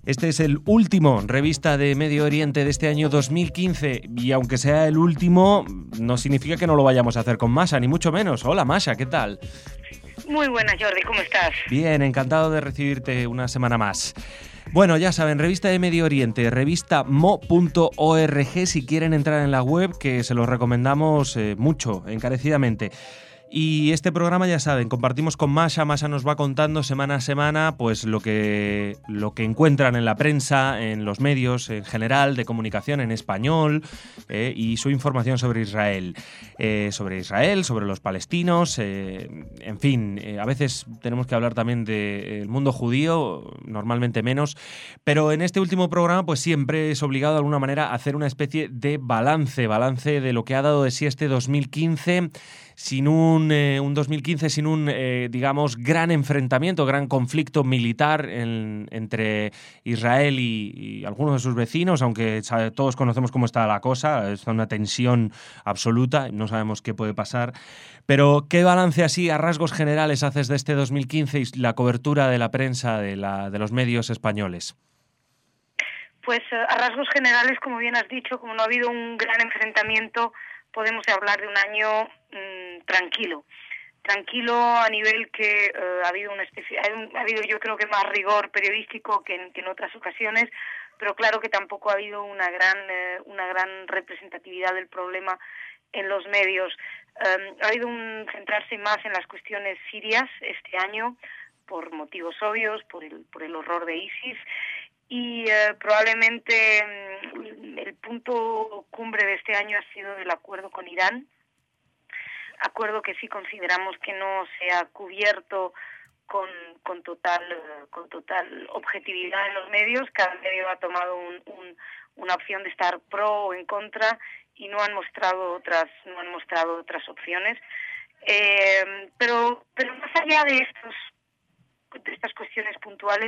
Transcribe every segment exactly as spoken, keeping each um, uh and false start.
Este es el último Revista de Medio Oriente de este año dos mil quince y aunque sea el último, no significa que no lo vayamos a hacer con Masha, ni mucho menos. Hola Masha, ¿qué tal? Muy buenas, Jordi, ¿cómo estás? Bien, encantado de recibirte una semana más. Bueno, ya saben, Revista de Medio Oriente, revista mo punto org, si quieren entrar en la web, que se los recomendamos eh, mucho, encarecidamente. Y este programa, ya saben, compartimos con Masha. Masha nos va contando semana a semana pues lo que, lo que encuentran en la prensa, en los medios en general de comunicación en español eh, y su información sobre Israel. Eh, sobre Israel, sobre los palestinos, eh, en fin, eh, a veces tenemos que hablar también del mundo judío, normalmente menos, pero en este último programa pues siempre es obligado de alguna manera a hacer una especie de balance, balance de lo que ha dado de sí este dos mil quince, sin un, eh, un dos mil quince sin un, eh, digamos, gran enfrentamiento, gran conflicto militar en, entre Israel y, y algunos de sus vecinos, aunque sabe, todos conocemos cómo está la cosa, está una tensión absoluta, no sabemos qué puede pasar. Pero, ¿qué balance así a rasgos generales haces de este dos mil quince y la cobertura de la prensa, de, la, de los medios españoles? Pues a rasgos generales, como bien has dicho, como no ha habido un gran enfrentamiento, podemos hablar de un año mmm, tranquilo. Tranquilo a nivel que eh, ha habido una especie, ha habido yo creo que más rigor periodístico que en, que en otras ocasiones, pero claro que tampoco ha habido una gran, eh, una gran representatividad del problema en los medios. Eh, ha habido un centrarse más en las cuestiones sirias este año, por motivos obvios, por el, por el horror de ISIS, y eh, probablemente mm, el punto cumbre de este año ha sido el acuerdo con Irán, acuerdo que sí consideramos que no se ha cubierto con, con total con total objetividad en los medios. Cada medio ha tomado un, un, una opción de estar pro o en contra y no han mostrado otras no han mostrado otras opciones. Eh, pero pero más allá de estos de estas cuestiones puntuales,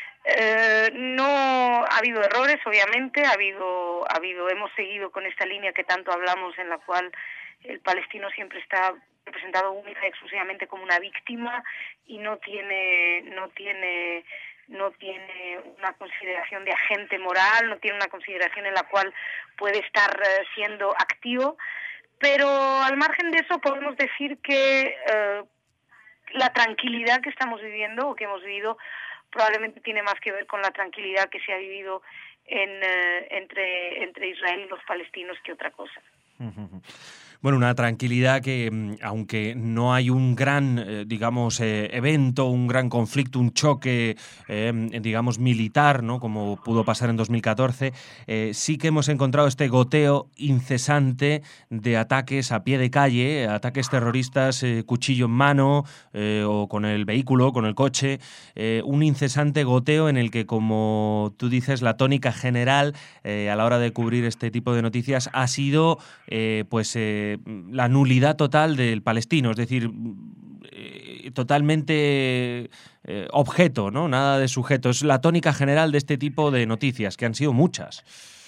Eh, no ha habido errores, obviamente, ha habido, ha habido, hemos seguido con esta línea que tanto hablamos, en la cual el palestino siempre está representado única y exclusivamente como una víctima y no tiene, no tiene, no tiene una consideración de agente moral, no tiene una consideración en la cual puede estar eh, siendo activo, pero al margen de eso podemos decir que eh, la tranquilidad que estamos viviendo o que hemos vivido probablemente tiene más que ver con la tranquilidad que se ha vivido en, eh, entre, entre Israel y los palestinos que otra cosa. Bueno, una tranquilidad que, aunque no hay un gran, eh, digamos, eh, evento, un gran conflicto, un choque, eh, digamos, militar, ¿no?, como pudo pasar en dos mil catorce, eh, sí que hemos encontrado este goteo incesante de ataques a pie de calle, ataques terroristas, eh, cuchillo en mano, eh, o con el vehículo, con el coche, eh, un incesante goteo en el que, como tú dices, la tónica general eh, a la hora de cubrir este tipo de noticias ha sido, eh, pues, eh, la nulidad total del palestino, es decir, eh, totalmente eh, objeto, ¿no? Nada de sujeto. Es la tónica general de este tipo de noticias, que han sido muchas.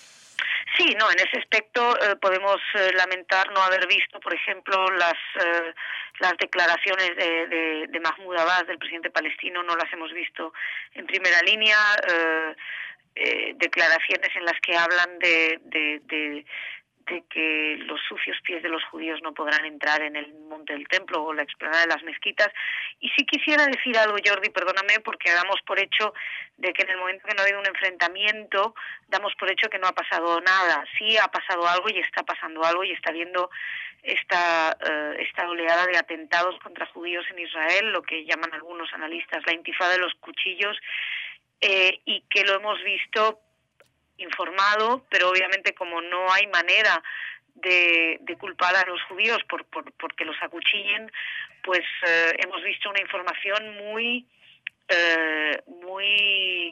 Sí, no, en ese aspecto eh, podemos eh, lamentar no haber visto, por ejemplo, las eh, las declaraciones de, de, de Mahmoud Abbas, del presidente palestino, no las hemos visto en primera línea, eh, eh, declaraciones en las que hablan de, de, de de que los sucios pies de los judíos no podrán entrar en el monte del templo o la explanada de las mezquitas. Y sí quisiera decir algo, Jordi, perdóname, porque damos por hecho de que en el momento que no ha habido un enfrentamiento, damos por hecho que no ha pasado nada. Sí ha pasado algo y está pasando algo y está habiendo esta, uh, esta oleada de atentados contra judíos en Israel, lo que llaman algunos analistas la intifada de los cuchillos, eh, y que lo hemos visto informado, pero obviamente como no hay manera de, de culpar a los judíos por, por porque los acuchillen, pues eh, hemos visto una información muy eh, muy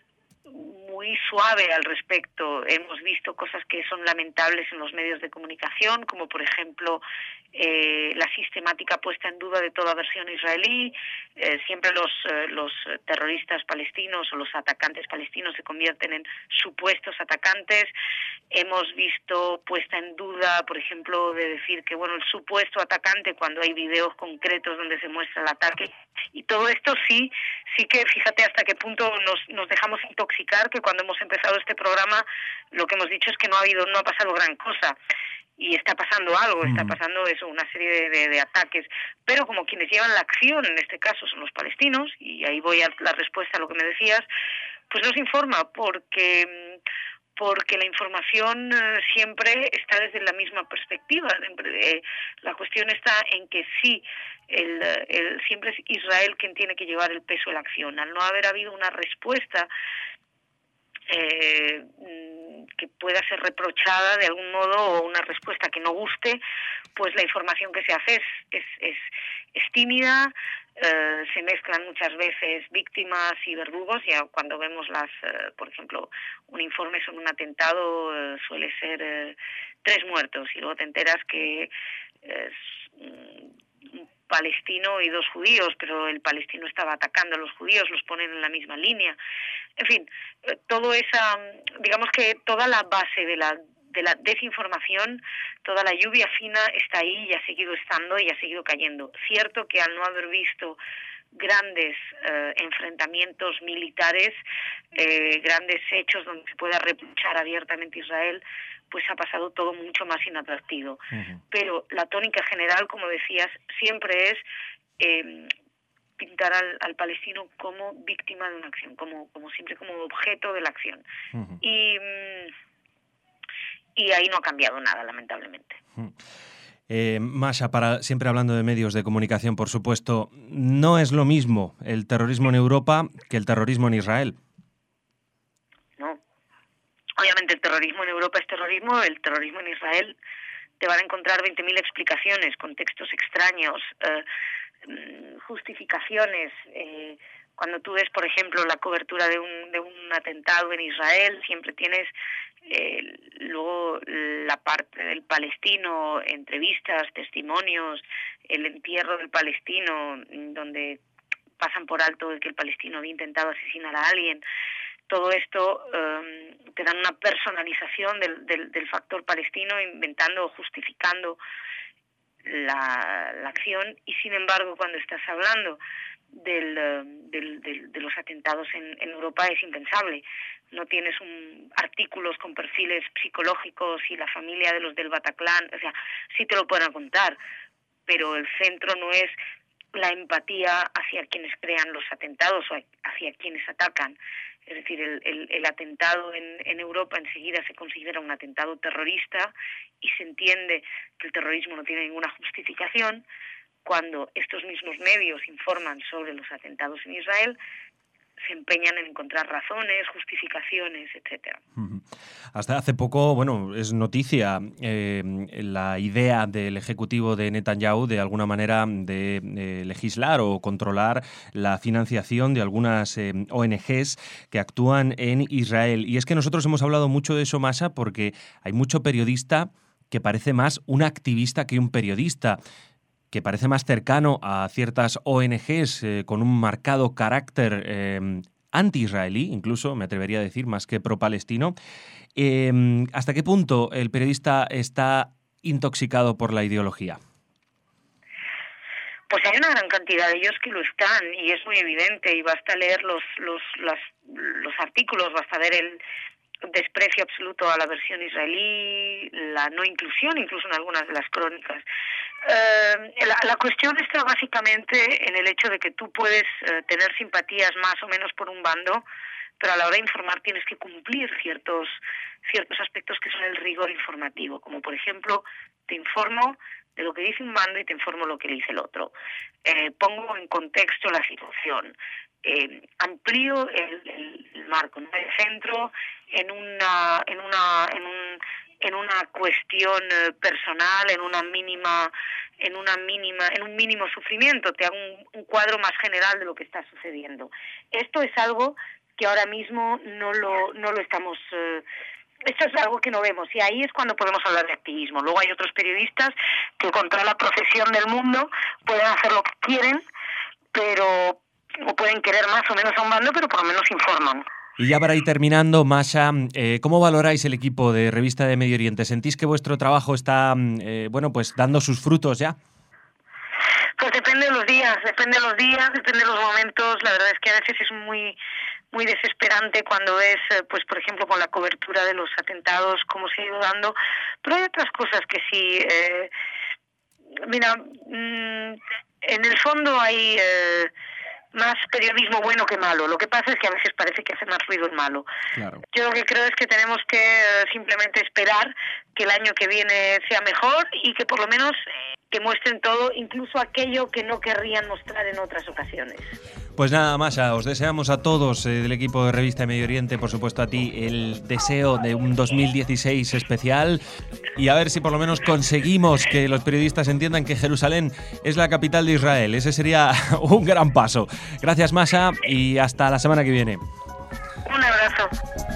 muy suave al respecto. Hemos visto cosas que son lamentables en los medios de comunicación, como por ejemplo eh, la sistemática puesta en duda de toda versión israelí, eh, siempre los, eh, los terroristas palestinos o los atacantes palestinos se convierten en supuestos atacantes. Hemos visto puesta en duda, por ejemplo, de decir que bueno, el supuesto atacante cuando hay videos concretos donde se muestra el ataque, y todo esto sí, sí que fíjate hasta qué punto nos, nos dejamos intoxicar, que cuando hemos empezado este programa lo que hemos dicho es que no ha habido, no ha pasado gran cosa. Y está pasando algo, está pasando eso, una serie de, de, de ataques, pero como quienes llevan la acción, en este caso son los palestinos, y ahí voy a la respuesta a lo que me decías, pues no se informa porque porque la información eh, siempre está desde la misma perspectiva. Eh, la cuestión está en que sí, el, el, siempre es Israel quien tiene que llevar el peso de la acción. Al no haber habido una respuesta Eh, que pueda ser reprochada de algún modo o una respuesta que no guste, pues la información que se hace es, es, es, es tímida, eh, se mezclan muchas veces víctimas y verdugos. Ya cuando vemos las, eh, por ejemplo, un informe sobre un atentado eh, suele ser eh, tres muertos y luego te enteras que es un palestino y dos judíos, pero el palestino estaba atacando a los judíos, los ponen en la misma línea. En fin, todo esa, digamos que toda la base de la de la desinformación, toda la lluvia fina está ahí y ha seguido estando y ha seguido cayendo. Cierto que al no haber visto grandes eh, enfrentamientos militares, eh, grandes hechos donde se pueda reprochar abiertamente a Israel, pues ha pasado todo mucho más inadvertido. Uh-huh. Pero la tónica general, como decías, siempre es eh, pintar al, al palestino como víctima de una acción, como, como siempre como objeto de la acción. Uh-huh. Y, y ahí no ha cambiado nada, lamentablemente. Uh-huh. Eh, Masha, para, siempre hablando de medios de comunicación, por supuesto, no es lo mismo el terrorismo en Europa que el terrorismo en Israel. No. Obviamente el terrorismo en Europa es terrorismo, el terrorismo en Israel te van a encontrar veinte mil explicaciones, contextos extraños, eh, justificaciones. Eh, cuando tú ves, por ejemplo, la cobertura de un, de un atentado en Israel, siempre tienes eh, luego la parte del palestino, entrevistas, testimonios, el entierro del palestino, donde pasan por alto que el palestino había intentado asesinar a alguien. Todo esto eh, te dan una personalización del, del, del factor palestino, inventando o justificando La, la acción, y sin embargo cuando estás hablando del, del, del, de los atentados en, en Europa es impensable. No tienes un, artículos con perfiles psicológicos y la familia de los del Bataclan, o sea, sí te lo pueden contar, pero el centro no es la empatía hacia quienes crean los atentados o hacia quienes atacan. Es decir, el, el, el atentado en, en Europa enseguida se considera un atentado terrorista y se entiende que el terrorismo no tiene ninguna justificación. Cuando estos mismos medios informan sobre los atentados en Israel, se empeñan en encontrar razones, justificaciones, etcétera. Hasta hace poco, bueno, es noticia eh, la idea del ejecutivo de Netanyahu de alguna manera de eh, legislar o controlar la financiación de algunas eh, O N Ges que actúan en Israel. Y es que nosotros hemos hablado mucho de eso, Masha, porque hay mucho periodista que parece más un activista que un periodista, que parece más cercano a ciertas O N Ges eh, con un marcado carácter eh, anti-israelí, incluso, me atrevería a decir, más que pro-palestino. Eh, ¿Hasta qué punto el periodista está intoxicado por la ideología? Pues hay una gran cantidad de ellos que lo están, y es muy evidente, y basta leer los, los, las, los artículos, basta ver el desprecio absoluto a la versión israelí, la no inclusión incluso en algunas de las crónicas. Eh, la, la cuestión está básicamente en el hecho de que tú puedes eh, tener simpatías más o menos por un bando, pero a la hora de informar tienes que cumplir ciertos ciertos aspectos que son el rigor informativo, como por ejemplo, te informo de lo que dice un bando y te informo lo que dice el otro. Eh, pongo en contexto la situación. Eh, amplío el, el, el marco, no me centro en una en una en un en una cuestión eh, personal, en una mínima en una mínima en un mínimo sufrimiento, te hago un, un cuadro más general de lo que está sucediendo. Esto es algo que ahora mismo no lo no lo estamos eh, esto es algo que no vemos y ahí es cuando podemos hablar de activismo. Luego hay otros periodistas que contra la profesión del mundo pueden hacer lo que quieren, pero o pueden querer más o menos a un bando, pero por lo menos informan. Y ya para ir terminando, Masha, eh, ¿cómo valoráis el equipo de Revista de Medio Oriente? ¿Sentís que vuestro trabajo está eh, bueno, pues dando sus frutos ya? Pues depende de los días, depende de los días, depende de los momentos. La verdad es que a veces es muy muy desesperante cuando ves, pues por ejemplo, con la cobertura de los atentados, cómo se ha ido dando. Pero hay otras cosas que sí... Eh, mira, mmm, en el fondo hay... Eh, más periodismo bueno que malo. Lo que pasa es que a veces parece que hace más ruido el malo. Claro. Yo lo que creo es que tenemos que uh, simplemente esperar que el año que viene sea mejor y que por lo menos eh, que muestren todo, incluso aquello que no querrían mostrar en otras ocasiones. Pues nada, Masha, os deseamos a todos eh, del equipo de Revista de Medio Oriente, por supuesto a ti, el deseo de un dos mil dieciséis especial y a ver si por lo menos conseguimos que los periodistas entiendan que Jerusalén es la capital de Israel. Ese sería un gran paso. Gracias, Masha, y hasta la semana que viene. Un abrazo.